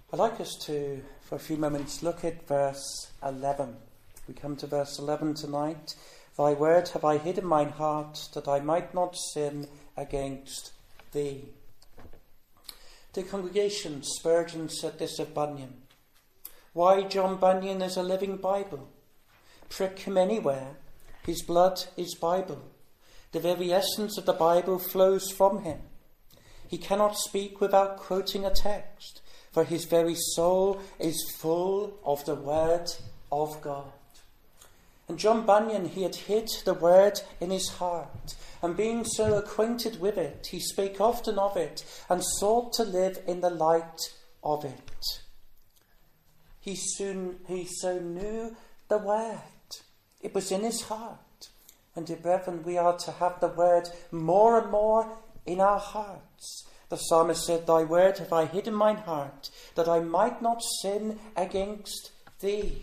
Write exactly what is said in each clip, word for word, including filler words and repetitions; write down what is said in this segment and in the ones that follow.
I'd like us to, for a few moments, look at verse eleven. We come to verse eleven tonight. Thy word have I hid in mine heart, that I might not sin against thee. Dear congregation, Spurgeon said this of Bunyan. Why, John Bunyan is a living Bible. Prick him anywhere, his blood is Bible. The very essence of the Bible flows from him. He cannot speak without quoting a text, for his very soul is full of the word of God. And John Bunyan, he had hid the word in his heart, and being so acquainted with it, he spake often of it, and sought to live in the light of it. He soon, he so knew the word. It was in his heart. And dear brethren, we are to have the word more and more in our hearts. The psalmist said, Thy word have I hid in mine heart, that I might not sin against thee.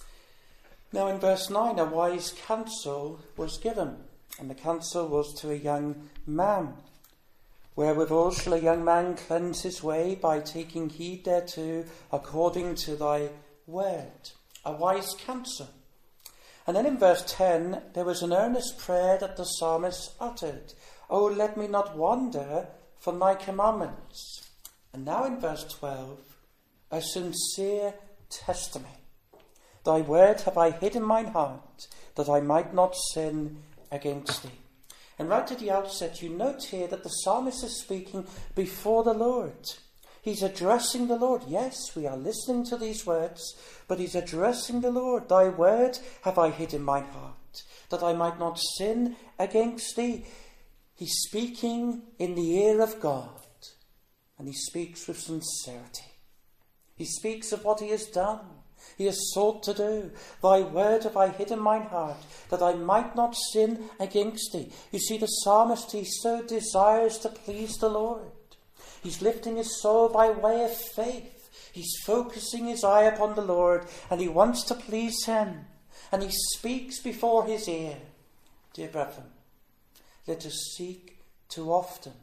Now in verse nine, a wise counsel was given, and the counsel was to a young man. Wherewithal shall a young man cleanse his way, by taking heed thereto, according to thy word. A wise counsel. And then in verse ten, there was an earnest prayer that the psalmist uttered. Oh, let me not wander from thy commandments. And now in verse twelve, a sincere testimony. Thy word have I hid in mine heart, that I might not sin against thee. And right at the outset, you note here that the psalmist is speaking before the Lord. He's addressing the Lord. Yes, we are listening to these words, but he's addressing the Lord. Thy word have I hid in mine heart, that I might not sin against thee. He's speaking in the ear of God, and he speaks with sincerity. He speaks of what he has done. He has sought to do. Thy word have I hid in mine heart, that I might not sin against thee. You see, the psalmist, he so desires to please the Lord. He's lifting his soul by way of faith. He's focusing his eye upon the Lord, and he wants to please him. And he speaks before his ear. Dear brethren, let us seek to often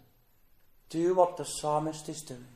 do what the psalmist is doing.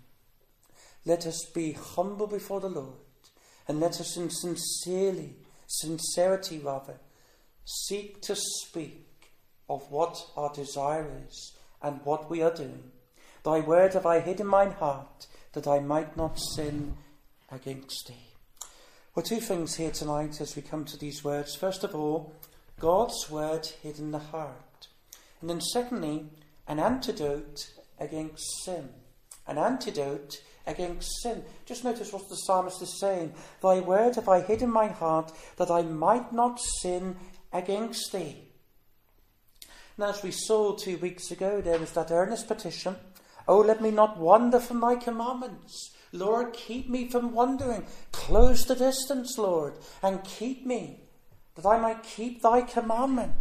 Let us be humble before the Lord, and let us in sincerely, sincerity rather, seek to speak of what our desire is and what we are doing. Thy word have I hid in mine heart, that I might not sin against thee. Well, two things here tonight as we come to these words. First of all, God's word hid in the heart. And then secondly, an antidote against sin. An antidote against sin. Just notice what the psalmist is saying. Thy word have I hid in my heart, that I might not sin against thee. Now, as we saw two weeks ago, there was that earnest petition. Oh, let me not wander from thy commandments. Lord, keep me from wandering. Close the distance, Lord, and keep me, that I might keep thy commandments.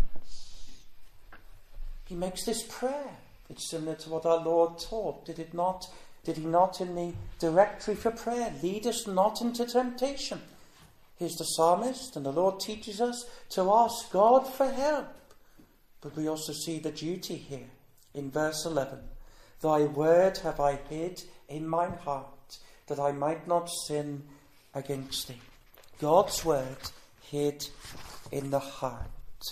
He makes this prayer. It's similar to what our Lord taught. Did it not? Did he not in the directory for prayer, lead us not into temptation? Here's the psalmist, and the Lord teaches us to ask God for help. But we also see the duty here in verse eleven. Thy word have I hid in mine heart, that I might not sin against thee. God's word hid in the heart.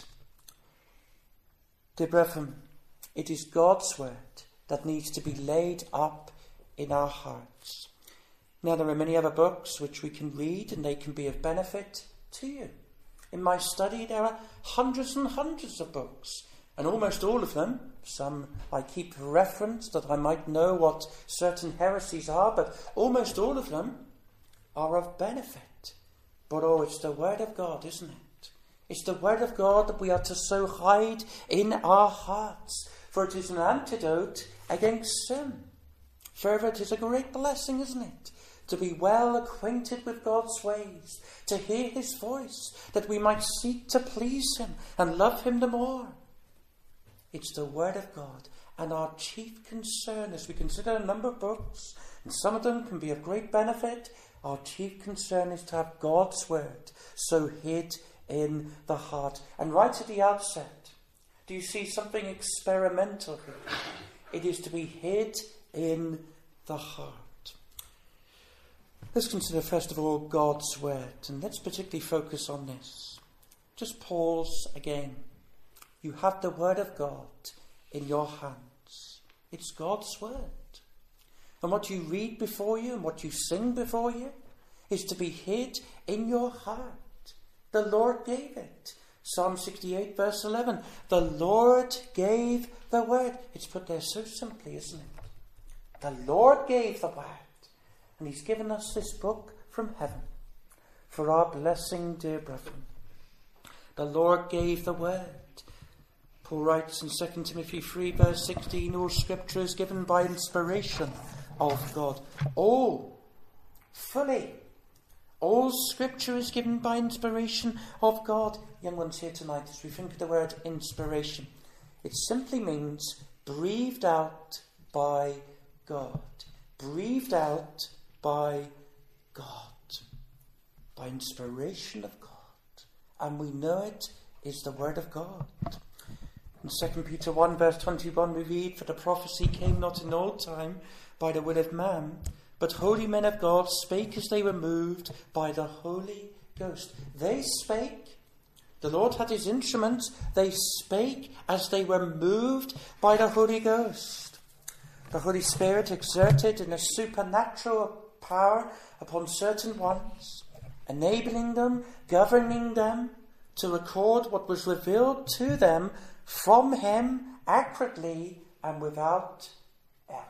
Dear brethren, it is God's word that needs to be laid up in our hearts. Now, there are many other books which we can read, and they can be of benefit to you. In my study, there are hundreds and hundreds of books, and almost all of them, some I keep for reference that I might know what certain heresies are, but almost all of them are of benefit. But oh, it's the word of God, isn't it? It's the word of God that we are to so hide in our hearts, for it is an antidote against sin. Further, it is a great blessing, isn't it? To be well acquainted with God's ways, to hear his voice, that we might seek to please him and love him the more. It's the word of God, and our chief concern as we consider a number of books, and some of them can be of great benefit, our chief concern is to have God's word so hid in the heart. And right at the outset, do you see something experimental here? It is to be hid in the heart. Let's consider first of all God's word, and let's particularly focus on this. Just pause again. You have the word of God in your hands. It's God's word. And what you read before you and what you sing before you is to be hid in your heart. The Lord gave it. Psalm sixty-eight verse eleven. The Lord gave the word. It's put there so simply, isn't it? The Lord gave the word. And he's given us this book from heaven for our blessing, dear brethren. The Lord gave the word. Paul writes in Second Timothy three verse sixteen, all scripture is given by inspiration of God. All, fully. All scripture is given by inspiration of God. Young ones here tonight, as we think of the word inspiration, it simply means breathed out by God. Breathed out by God. By inspiration of God. And we know it is the word of God. In Second Peter one verse twenty-one we read, for the prophecy came not in old time by the will of man, but holy men of God spake as they were moved by the Holy Ghost. They spake. The Lord had his instruments. They spake as they were moved by the Holy Ghost. The Holy Spirit exerted in a supernatural power upon certain ones, enabling them, governing them to record what was revealed to them from him accurately and without error.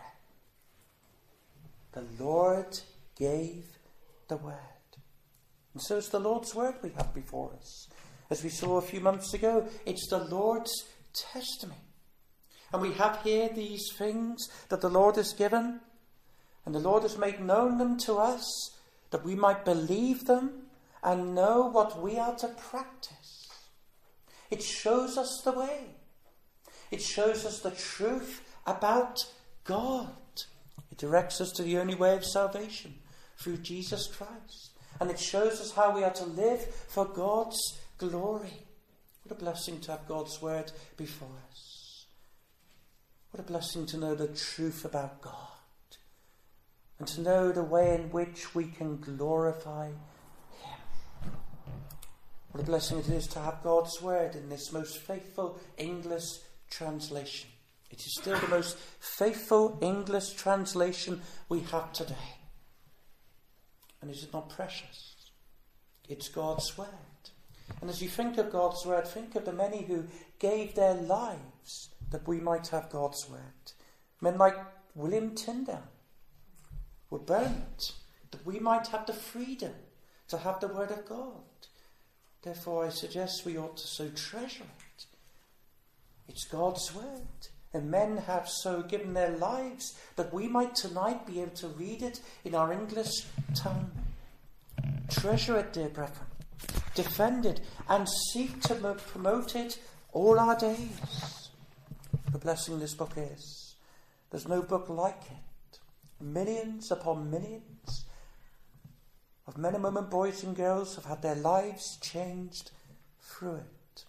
The Lord gave the word. And so it's the Lord's word we have before us. As we saw a few months ago, it's the Lord's testimony. And we have here these things that the Lord has given, and the Lord has made known them to us, that we might believe them and know what we are to practice. It shows us the way. It shows us the truth about God. It directs us to the only way of salvation, through Jesus Christ. And it shows us how we are to live for God's glory. What a blessing to have God's word before us. What a blessing to know the truth about God. And to know the way in which we can glorify him. What a blessing it is to have God's word in this most faithful English translation. It is still the most faithful English translation we have today. And is it not precious? It's God's word. And as you think of God's word, think of the many who gave their lives that we might have God's word. Men like William Tyndale were burnt that we might have the freedom to have the word of God. Therefore I suggest we ought to so treasure it. It's God's word. And men have so given their lives that we might tonight be able to read it in our English tongue. Treasure it, dear brethren. Defend it and seek to promote it all our days. The blessing this book is. There's no book like it. Millions upon millions of men and women, boys and girls have had their lives changed through it.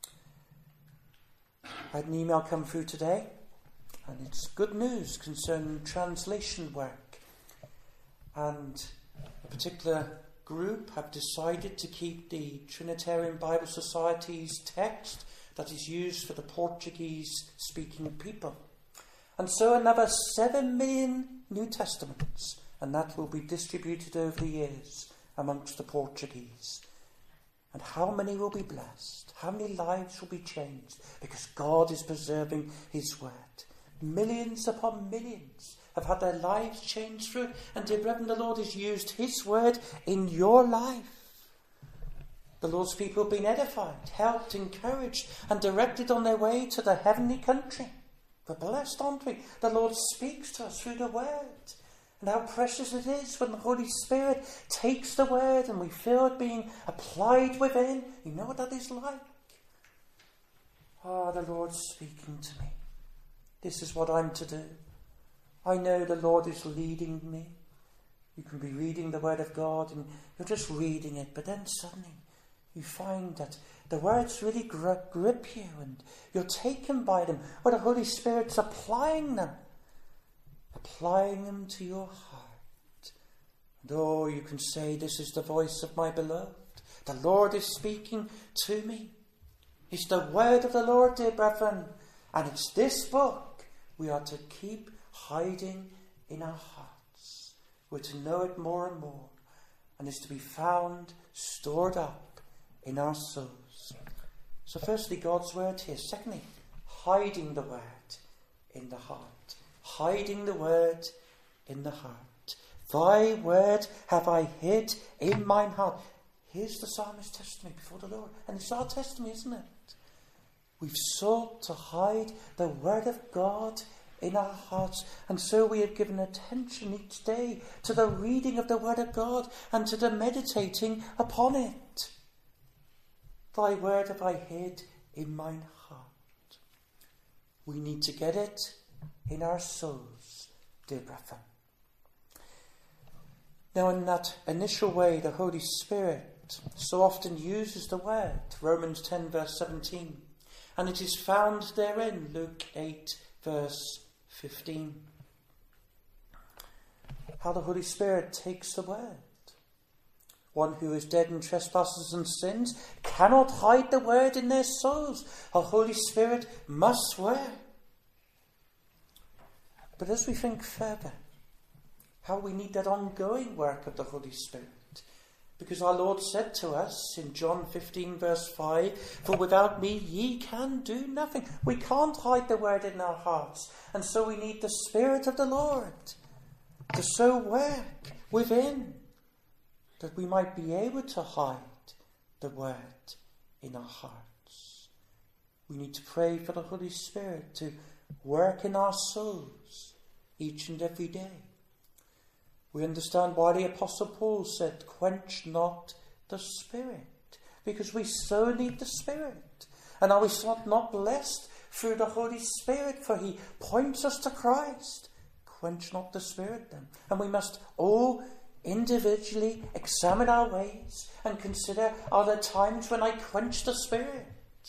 I had an email come through today, and it's good news concerning translation work. And a particular group have decided to keep the Trinitarian Bible Society's text that is used for the Portuguese-speaking people. And so another seven million New Testaments, and that will be distributed over the years amongst the Portuguese. And how many will be blessed? How many lives will be changed? Because God is preserving his word. Millions upon millions have had their lives changed through it. And dear brethren, the Lord has used his word in your life. The Lord's people have been edified, helped, encouraged, and directed on their way to the heavenly country. We're blessed, aren't we? The Lord speaks to us through the word. And how precious it is when the Holy Spirit takes the word and we feel it being applied within. You know what that is like? Ah, oh, the Lord's speaking to me. This is what I'm to do. I know the Lord is leading me. You can be reading the word of God and you're just reading it, but then suddenly you find that the words really grip, grip you and you're taken by them. Or the Holy Spirit's applying them. Applying them to your heart. And oh, you can say, this is the voice of my beloved. The Lord is speaking to me. It's the word of the Lord, dear brethren. And it's this book we are to keep hiding in our hearts. We're to know it more and more. And it's to be found, stored up in our souls. So firstly, God's word here. Secondly, hiding the word in the heart. Hiding the word in the heart. Thy word have I hid in mine heart. Here's the psalmist's testimony before the Lord. And it's our testimony, isn't it? We've sought to hide the word of God in our hearts. And so we have given attention each day to the reading of the word of God and to the meditating upon it. Thy word have I hid in mine heart. We need to get it in our souls, dear brethren. Now, in that initial way, the Holy Spirit so often uses the word, Romans ten verse seventeen, and it is found therein, Luke eight verse fifteen. How the Holy Spirit takes the word. One who is dead in trespasses and sins cannot hide the word in their souls. The Holy Spirit must work. But as we think further, how we need that ongoing work of the Holy Spirit. Because our Lord said to us in John fifteen verse five, for without me ye can do nothing. We can't hide the word in our hearts. And so we need the Spirit of the Lord to so work within that we might be able to hide the word in our hearts. We need to pray for the Holy Spirit to work in our souls each and every day. We understand why the Apostle Paul said, quench not the Spirit, because we so need the Spirit. And are we not blessed through the Holy Spirit, for he points us to Christ? Quench not the Spirit then. And we must all individually examine our ways and consider, are there times when I quench the Spirit?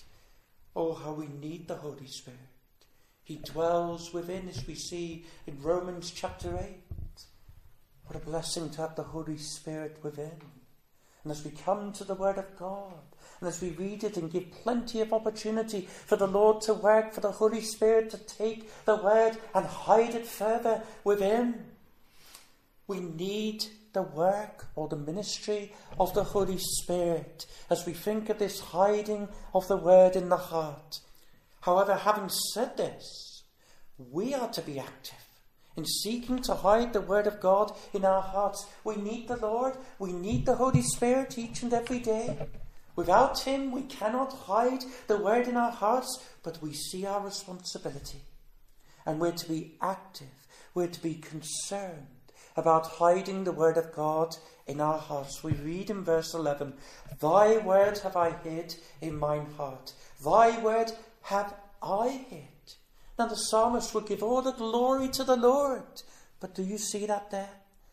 Oh, how we need the Holy Spirit. He dwells within, as we see in Romans chapter eight. What a blessing to have the Holy Spirit within. And as we come to the Word of God, and as we read it and give plenty of opportunity for the Lord to work, for the Holy Spirit to take the Word and hide it further within, we need the work or the ministry of the Holy Spirit as we think of this hiding of the Word in the heart. However, having said this, we are to be active in seeking to hide the word of God in our hearts. We need the Lord. We need the Holy Spirit each and every day. Without him, we cannot hide the word in our hearts, but we see our responsibility. And we're to be active. We're to be concerned about hiding the word of God in our hearts. We read in verse eleven, thy word have I hid in mine heart. Thy word have I hid. Now the psalmist will give all the glory to the Lord. But do you see that there?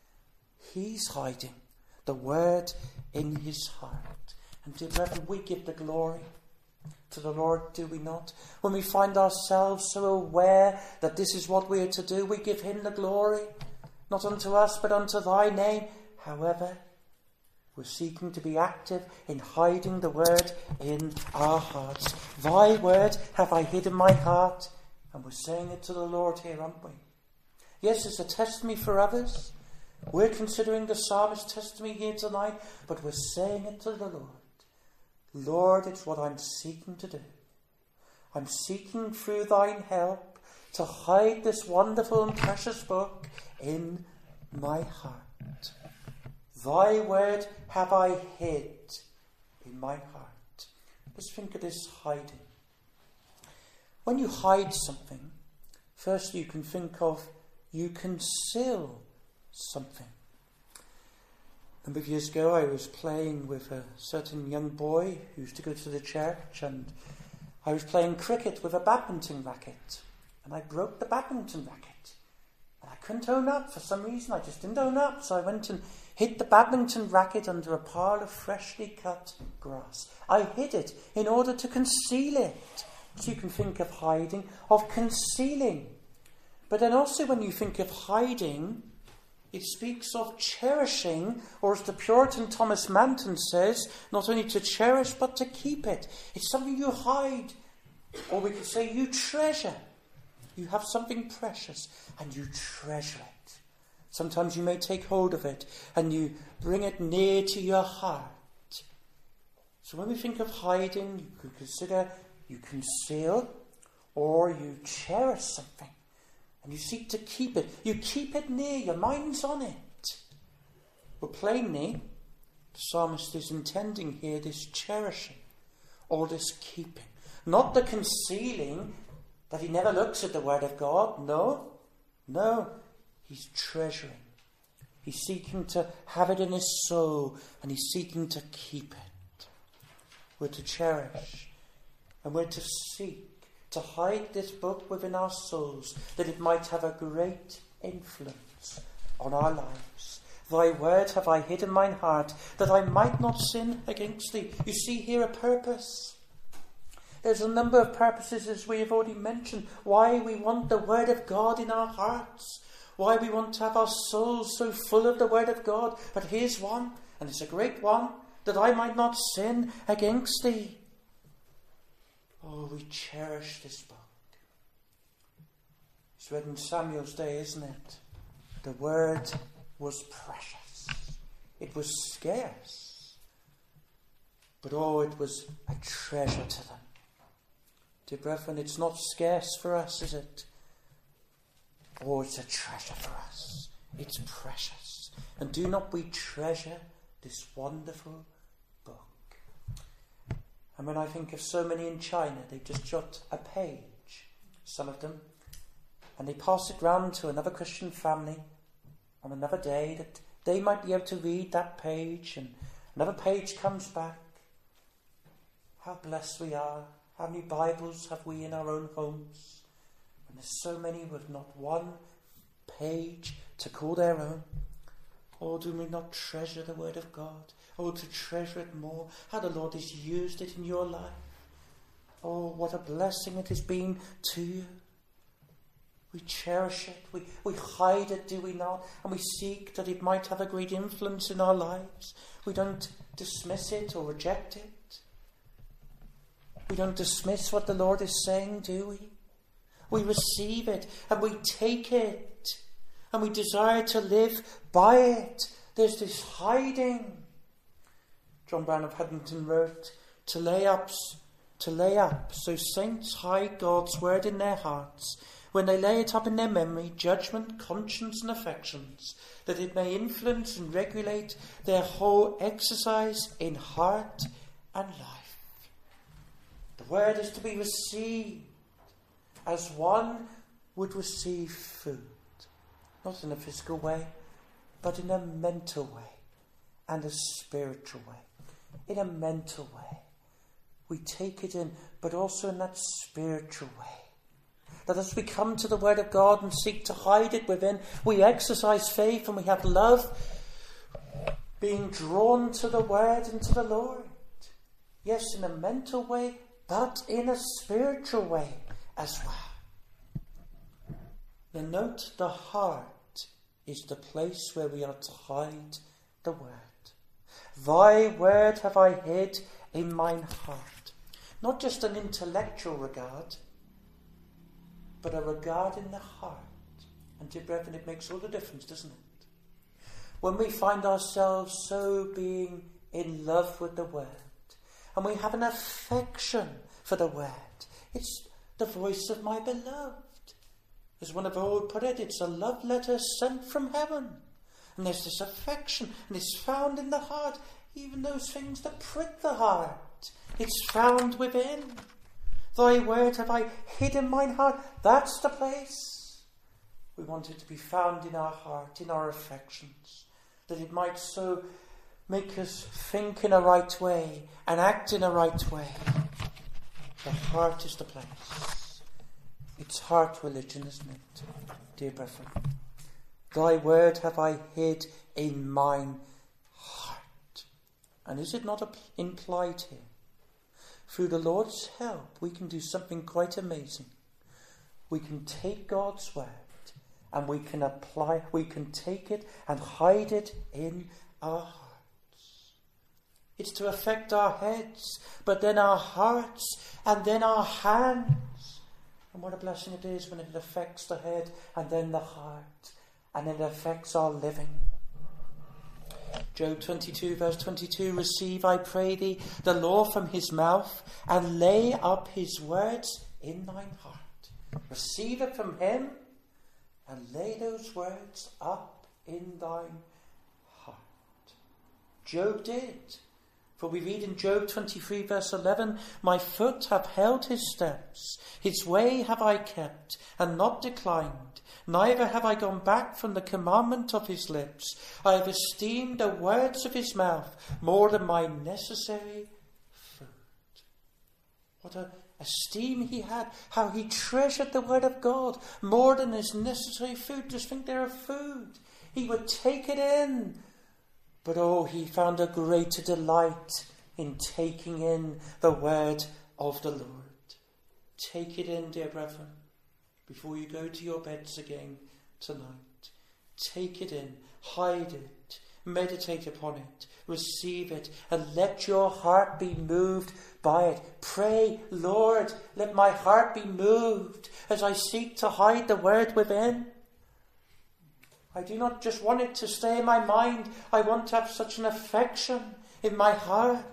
He's hiding the word in his heart. And dear brethren, we give the glory to the Lord, do we not? When we find ourselves so aware that this is what we are to do, we give him the glory. Not unto us, but unto thy name. However, we're seeking to be active in hiding the word in our hearts. Thy word have I hid in my heart. And we're saying it to the Lord here, aren't we? Yes, it's a testimony for others. We're considering the psalmist's testimony here tonight, but we're saying it to the Lord. Lord, it's what I'm seeking to do. I'm seeking through thine help to hide this wonderful and precious book in my heart. Thy word have I hid in my heart. Let's think of this hiding. When you hide something, first you can think of you conceal something. A number of years ago I was playing with a certain young boy who used to go to the church, and I was playing cricket with a badminton racket, and I broke the badminton racket. And I couldn't own up for some reason. I just didn't own up, so I went and hid the badminton racket under a pile of freshly cut grass. I hid it in order to conceal it. So you can think of hiding, of concealing. But then also when you think of hiding, It speaks of cherishing, or as the Puritan Thomas Manton says, not only to cherish but to keep it. It's something you hide, or we could say you treasure. You have something precious and you treasure it. Sometimes you may take hold of it and you bring it near to your heart. So when we think of hiding, you could consider you conceal or you cherish something and you seek to keep it. You keep it near, your mind's on it. But plainly, the psalmist is intending here this cherishing or this keeping. Not the concealing, that he never looks at the word of God. No, no, he's treasuring. He's seeking to have it in his soul and he's seeking to keep it. We're to cherish and we're to seek to hide this book within our souls that it might have a great influence on our lives. Thy word have I hid in mine heart that I might not sin against thee. You see here a purpose. There's a number of purposes, as we have already mentioned, why we want the word of God in our hearts, why we want to have our souls so full of the word of God. But here's one, and it's a great one, that I might not sin against thee. Oh, we cherish this book. It's read in Samuel's day, isn't it? The word was precious. It was scarce. But oh, it was a treasure to them. Dear brethren, it's not scarce for us, is it? Oh, it's a treasure for us. It's precious. And do not we treasure this wonderful book? And when I think of so many in China, they just jot a page, some of them, and they pass it round to another Christian family on another day that they might be able to read that page, and another page comes back. How blessed we are. How many Bibles have we in our own homes? And there's so many with not one page to call their own. Oh, do we not treasure the word of God? Oh, to treasure it more. How the Lord has used it in your life. Oh, what a blessing it has been to you. We cherish it. We, we hide it, do we not? And we seek that it might have a great influence in our lives. We don't dismiss it or reject it. We don't dismiss what the Lord is saying, do we? We receive it and we take it and we desire to live by it. There's this hiding. John Brown of Haddington wrote, to lay up, to lay up, so saints hide God's word in their hearts, when they lay it up in their memory, judgment, conscience and affections, that it may influence and regulate their whole exercise in heart and life. The word is to be received as one would receive food, not in a physical way, but in a mental way and a spiritual way. In a mental way, we take it in, but also in that spiritual way. That as we come to the word of God and seek to hide it within, we exercise faith and we have love, being drawn to the word and to the Lord. Yes, in a mental way, but in a spiritual way as well. Now note, the heart is the place where we are to hide the word. Thy word have I hid in mine heart. Not just an intellectual regard, but a regard in the heart. And dear brethren, it makes all the difference, doesn't it? When we find ourselves so being in love with the word, and we have an affection for the word. It's the voice of my beloved. As one of old put it, it's a love letter sent from heaven. And there's this affection, and it's found in the heart. Even those things that prick the heart, it's found within. Thy word have I hid in mine heart. That's the place. We want it to be found in our heart, in our affections, that it might so make us think in a right way and act in a right way. The heart is the place. It's heart religion, isn't it, dear brethren? Thy word have I hid in mine heart. And is it not implied here? Through the Lord's help, we can do something quite amazing. We can take God's word and we can apply, we can take it and hide it in our hearts. It's to affect our heads, but then our hearts, and then our hands. And what a blessing it is when it affects the head and then the heart, and it affects our living. Job twenty-two verse twenty-two, receive, I pray thee, the law from his mouth, and lay up his words in thine heart. Receive it from him, and lay those words up in thine heart. Job did. For we read in Job twenty-three verse eleven, my foot hath held his steps, his way have I kept, and not declined. Neither have I gone back from the commandment of his lips. I have esteemed the words of his mouth more than my necessary food. What a esteem he had, how he treasured the word of God more than his necessary food. Just think there of food. He would take it in. But oh, he found a greater delight in taking in the word of the Lord. Take it in, dear brethren, before you go to your beds again tonight. Take it in, hide it, meditate upon it, receive it, and let your heart be moved by it. Pray, Lord, let my heart be moved as I seek to hide the word within. I do not just want it to stay in my mind. I want to have such an affection in my heart.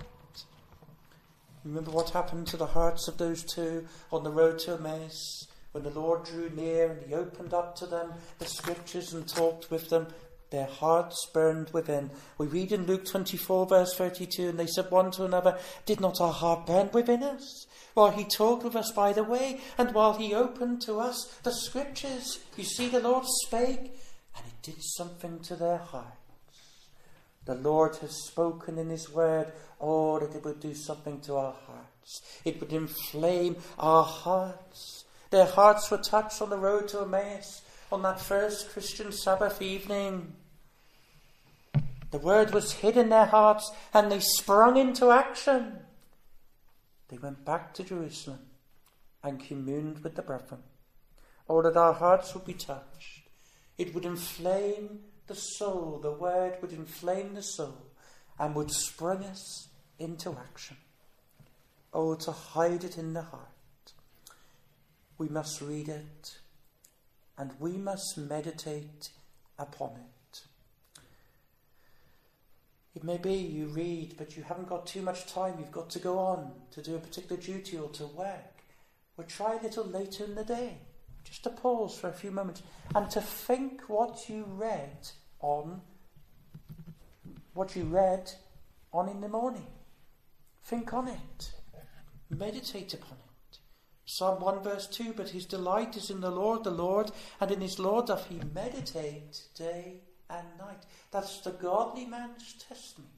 Remember what happened to the hearts of those two on the road to Emmaus when the Lord drew near and he opened up to them the scriptures and talked with them. Their hearts burned within. We read in Luke twenty-four verse thirty-two, and they said one to another, did not our heart burn within us while he talked with us by the way, and while he opened to us the scriptures? You see, the Lord spake, and it did something to their hearts. The Lord has spoken in his word, oh, that it would do something to our hearts. It would inflame our hearts. Their hearts were touched on the road to Emmaus on that first Christian Sabbath evening. The word was hid in their hearts, and they sprung into action. They went back to Jerusalem and communed with the brethren. Oh, that our hearts would be touched. It would inflame the soul. The word would inflame the soul and would spring us into action. Oh, to hide it in the heart. We must read it and we must meditate upon it. It may be you read, but you haven't got too much time. You've got to go on to do a particular duty or to work. Well, try a little later in the day. Just to pause for a few moments and to think what you read on, what you read on in the morning. Think on it. Meditate upon it. Psalm one verse two, but his delight is in the Lord, the Lord, and in his law doth he meditate day and night. That's the godly man's testimony.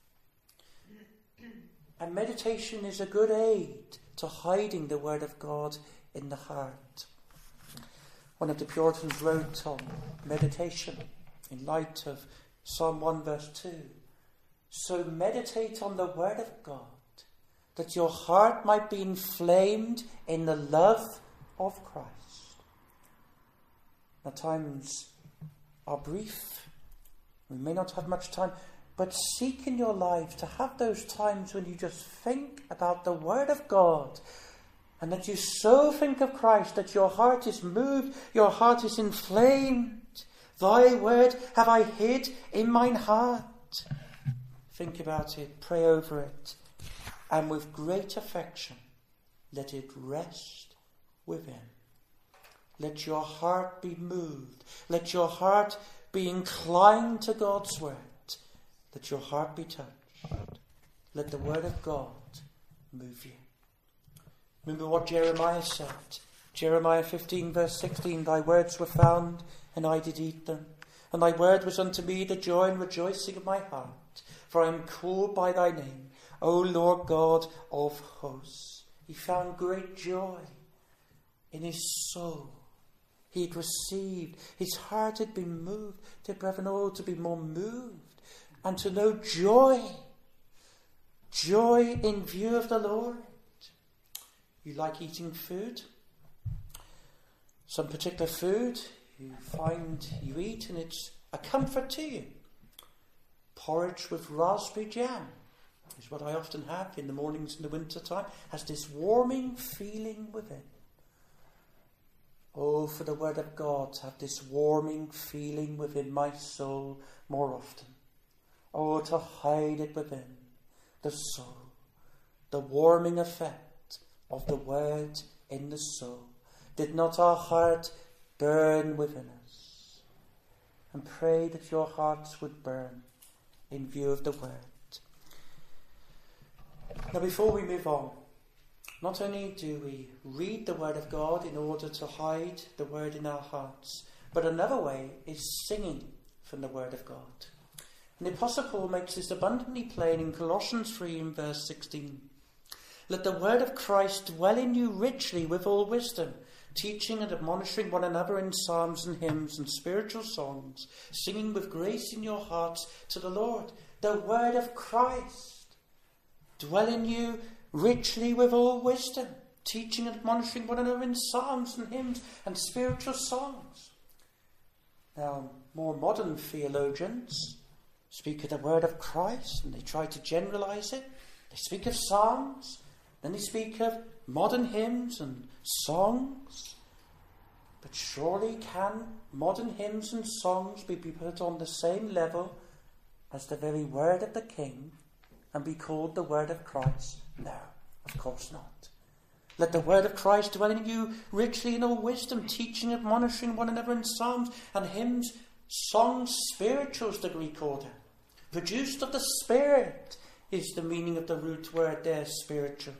And meditation is a good aid to hiding the word of God in the heart. One of the Puritans wrote on meditation in light of Psalm one verse two. So meditate on the word of God, that your heart might be inflamed in the love of Christ. Now, times are brief. We may not have much time, but seek in your life to have those times when you just think about the word of God, and that you so think of Christ that your heart is moved, your heart is inflamed. Thy word have I hid in mine heart. Think about it, pray over it, and with great affection, let it rest within. Let your heart be moved. Let your heart be inclined to God's word. Let your heart be touched. Let the word of God move you. Remember what Jeremiah said. Jeremiah fifteen verse sixteen, thy words were found, and I did eat them. And thy word was unto me the joy and rejoicing of my heart. For I am called by thy name, O Lord God of hosts. He found great joy in his soul. He had received, his heart had been moved. Dear brethren, oh, to be more moved and to know joy. Joy in view of the Lord. You like eating food? Some particular food you find you eat and it's a comfort to you. Porridge with raspberry jam is what I often have in the mornings in the winter time. Has this warming feeling within. Oh, for the word of God to have this warming feeling within my soul more often. Oh, to hide it within the soul. The warming effect of the word in the soul. Did not our heart burn within us? And pray that your hearts would burn in view of the word. Now, before we move on, not only do we read the word of God in order to hide the word in our hearts, but another way is singing from the word of God. And the Apostle Paul makes this abundantly plain in Colossians three and verse sixteen. Let the word of Christ dwell in you richly with all wisdom, teaching and admonishing one another in psalms and hymns and spiritual songs, singing with grace in your hearts to the Lord. The word of Christ dwell in you richly with all wisdom, teaching and admonishing one another in psalms and hymns and spiritual songs. Now, more modern theologians speak of the word of Christ and they try to generalize it. They speak of psalms, then they speak of modern hymns and songs. But surely can modern hymns and songs be put on the same level as the very word of the King and be called the word of Christ? No, of course not. Let the word of Christ dwell in you richly in all wisdom, teaching, admonishing one another in psalms and hymns, songs, spirituals, the Greek order. Produced of the Spirit is the meaning of the root word there, spiritual.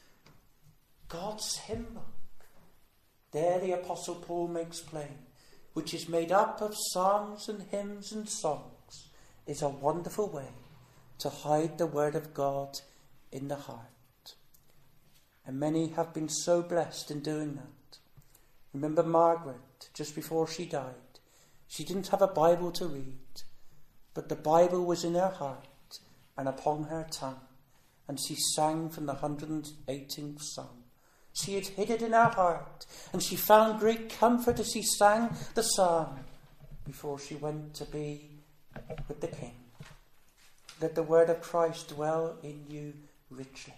God's hymn book. There the Apostle Paul makes plain, which is made up of psalms and hymns and songs, is a wonderful way to hide the word of God in the heart. And many have been so blessed in doing that. Remember Margaret, just before she died. She didn't have a Bible to read, but the Bible was in her heart and upon her tongue, and she sang from the one hundred eighteenth Psalm. She had hid it in her heart, and she found great comfort as she sang the psalm before she went to be with the King. Let the word of Christ dwell in you richly.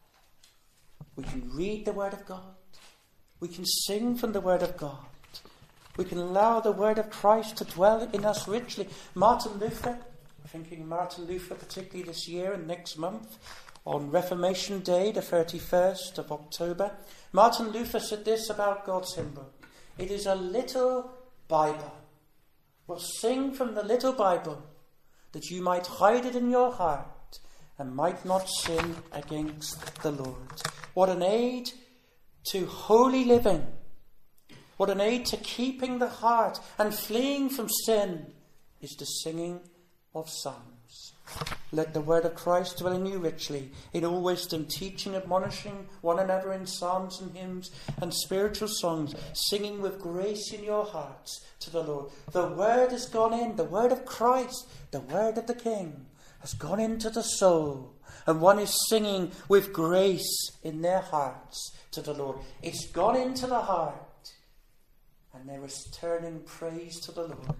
We can read the word of God. We can sing from the word of God. We can allow the word of Christ to dwell in us richly. Martin Luther, thinking Martin Luther particularly this year and next month, on Reformation Day, the thirty-first of October, Martin Luther said this about God's hymn book. It is a little Bible. We'll sing from the little Bible that you might hide it in your heart and might not sin against the Lord. What an aid to holy living. What an aid to keeping the heart and fleeing from sin is the singing of psalms. Let the word of Christ dwell in you richly, in all wisdom, teaching, admonishing one another in psalms and hymns and spiritual songs, singing with grace in your hearts to the Lord. The word has gone in, the word of Christ, the word of the King, has gone into the soul, and one is singing with grace in their hearts to the Lord. It's gone into the heart, and there is turning praise to the Lord.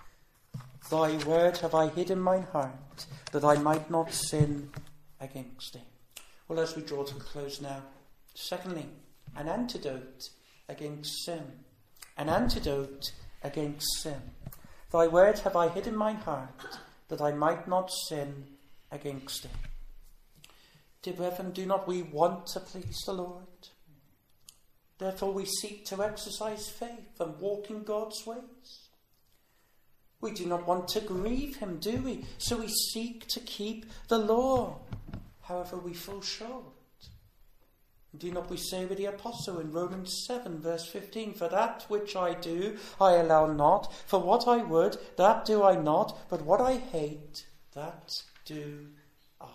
Thy word have I hid in mine heart, that I might not sin against thee. Well, as we draw to a close now, secondly, an antidote against sin. An antidote against sin. Thy word have I hid in mine heart, that I might not sin against thee. Dear brethren, do not we want to please the Lord? Therefore we seek to exercise faith and walk in God's ways. We do not want to grieve him, do we? So we seek to keep the law. However, we fall short. Do not we say with the apostle in Romans seven, verse fifteen, for that which I do, I allow not. For what I would, that do I not. But what I hate, that do I.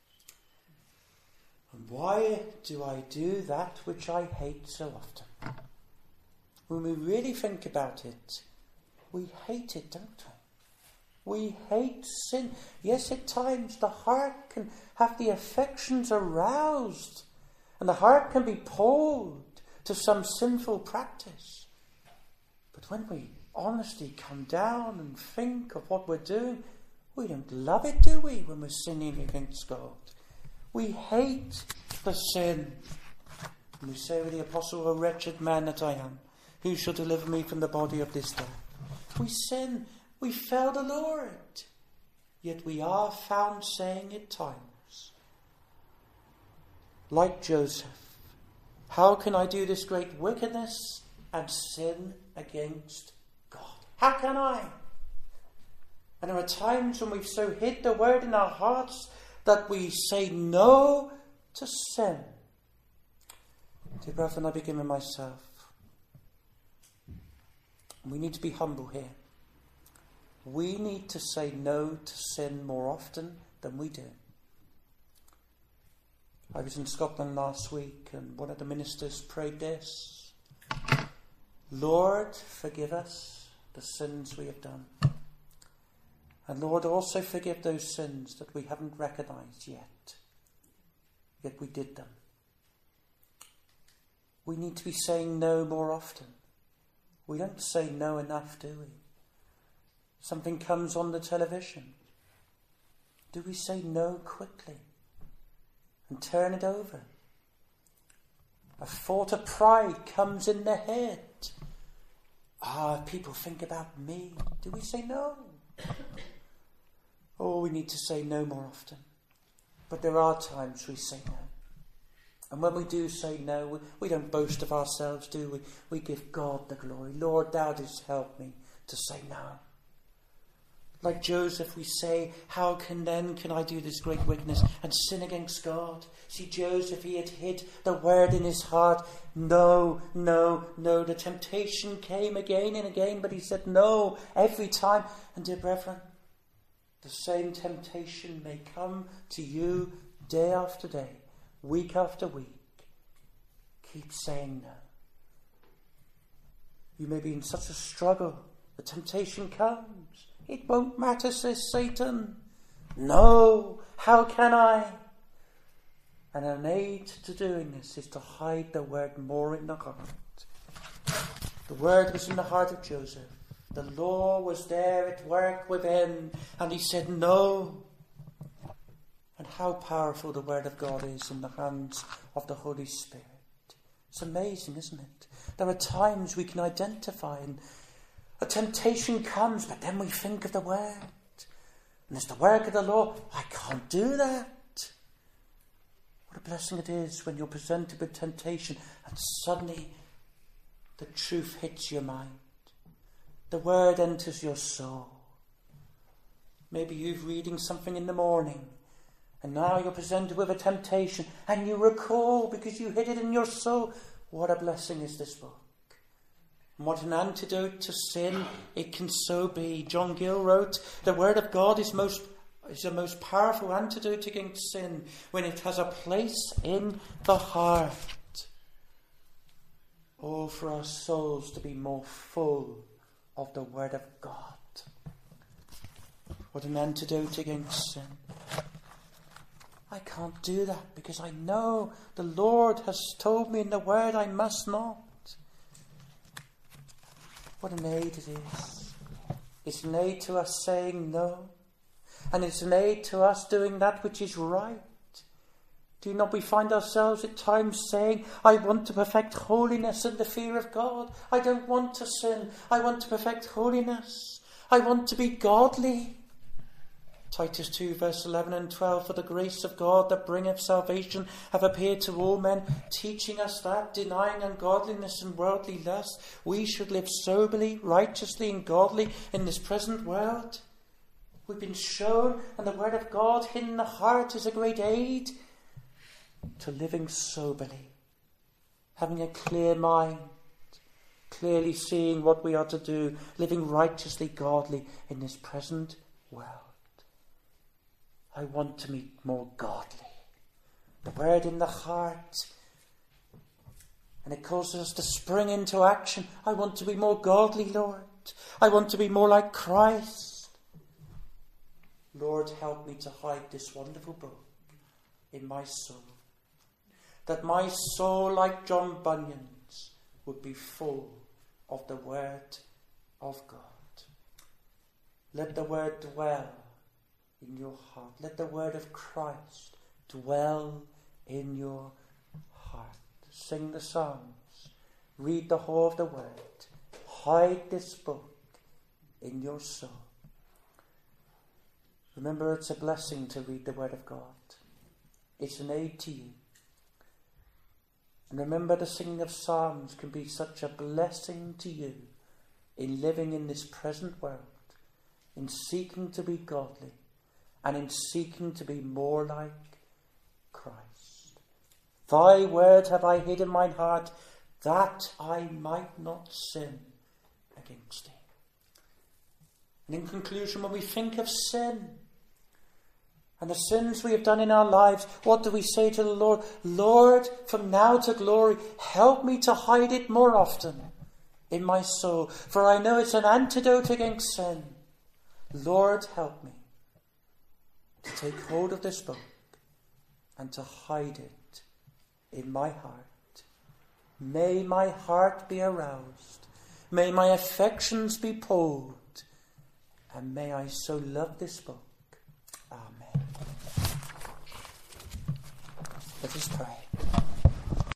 And why do I do that which I hate so often? When we really think about it, we hate it, don't we? We hate sin. Yes, at times the heart can have the affections aroused, and the heart can be pulled to some sinful practice. But when we honestly come down and think of what we're doing, we don't love it, do we, when we're sinning against God? We hate the sin. And we say with the apostle, "O wretched man that I am, who shall deliver me from the body of this death?" We sin, we fail the Lord, yet we are found saying at times, like Joseph, "How can I do this great wickedness and sin against God? How can I?" And there are times when we've so hid the word in our hearts that we say no to sin. Dear brethren, I begin with myself. We need to be humble here. We need to say no to sin more often than we do. I was in Scotland last week and one of the ministers prayed this: "Lord, forgive us the sins we have done. And Lord, also forgive those sins that we haven't recognised yet, yet we did them." We need to be saying no more often. We don't say no enough, do we? Something comes on the television. Do we say no quickly and turn it over? A thought of pride comes in the head. Ah, people think about me. Do we say no? Oh, we need to say no more often. But there are times we say no. And when we do say no, we, we don't boast of ourselves, do we? We give God the glory. "Lord, thou didst help me to say no." Like Joseph, we say, "How can then can I do this great wickedness and sin against God?" See, Joseph, he had hid the word in his heart. No, no, no. The temptation came again and again, but he said no every time. And dear brethren, the same temptation may come to you day after day, week after week. Keep saying no. You may be in such a struggle. The temptation comes. "It won't matter," says Satan. "No, how can I?" And an aid to doing this is to hide the word more in the heart. The word was in the heart of Joseph. The law was there at work within, and he said no. And how powerful the word of God is in the hands of the Holy Spirit. It's amazing, isn't it? There are times we can identify and a temptation comes, but then we think of the word. And it's the work of the law. I can't do that. What a blessing it is when you're presented with temptation and suddenly the truth hits your mind. The word enters your soul. Maybe you're reading something in the morning and now you're presented with a temptation and you recall because you hid it in your soul. What a blessing is this book. And what an antidote to sin it can so be. John Gill wrote, "The word of God is most is the most powerful antidote against sin when it has a place in the heart." Oh, for our souls to be more full of the word of God. What an antidote against sin. I can't do that because I know the Lord has told me in the word I must not. What an aid it is. It's an aid to us saying no. And it's an aid to us doing that which is right. Do not we find ourselves at times saying, "I want to perfect holiness and the fear of God. I don't want to sin. I want to perfect holiness. I want to be godly." Titus two verse eleven and twelve, "For the grace of God that bringeth salvation hath appeared to all men, teaching us that, denying ungodliness and worldly lust, we should live soberly, righteously and godly in this present world." We've been shown, and the word of God hidden in the heart is a great aid to living soberly, having a clear mind, clearly seeing what we are to do, living righteously, godly in this present world. I want to be more godly. The word in the heart. And it causes us to spring into action. I want to be more godly, Lord. I want to be more like Christ. Lord, help me to hide this wonderful book in my soul. That my soul, like John Bunyan's, would be full of the word of God. Let the word dwell in your heart. Let the word of Christ dwell in your heart. Sing the songs. Read the whole of the word. Hide this book in your soul. Remember, it's a blessing to read the word of God. It's an aid to you. And remember, the singing of psalms can be such a blessing to you in living in this present world, in seeking to be godly, and in seeking to be more like Christ. Thy word have I hid in mine heart, that I might not sin against thee. And in conclusion, when we think of sin and the sins we have done in our lives, what do we say to the Lord? Lord, from now to glory, help me to hide it more often in my soul, for I know it's an antidote against sin. Lord, help me to take hold of this book and to hide it in my heart. May my heart be aroused. May my affections be pulled. And may I so love this book. Amen. Let us pray.